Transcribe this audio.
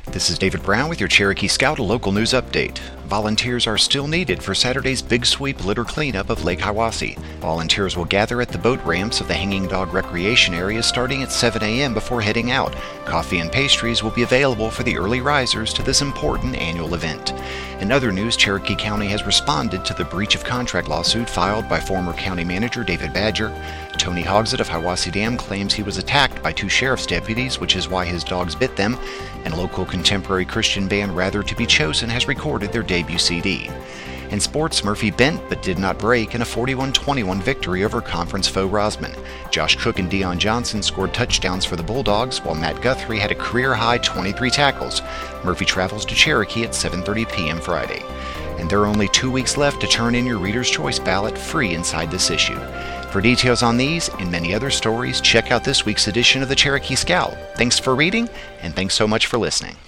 This is David Brown with your Cherokee Scout local news update. Volunteers are still needed for Saturday's Big Sweep litter cleanup of Lake Hiwassee. Volunteers will gather at the boat ramps of the Hanging Dog Recreation Area starting at 7 a.m. before heading out. Coffee and pastries will be available for the early risers to this important annual event. In other news, Cherokee County has responded to the breach of contract lawsuit filed by former County Manager David Badger. Tony Hogsett of Hiwassee Dam claims he was attacked by two sheriff's deputies, which is why his dogs bit them, and local contemporary Christian band Rather to Be Chosen has recorded their debut CD. In sports, Murphy bent but did not break in a 41-21 victory over conference foe Rosman. Josh Cook and Deion Johnson scored touchdowns for the Bulldogs, while Matt Guthrie had a career-high 23 tackles. Murphy travels to Cherokee at 7:30 p.m. Friday. And there are only 2 weeks left to turn in your Reader's Choice ballot free inside this issue. For details on these and many other stories, check out this week's edition of the Cherokee Scout. Thanks for reading, and thanks so much for listening.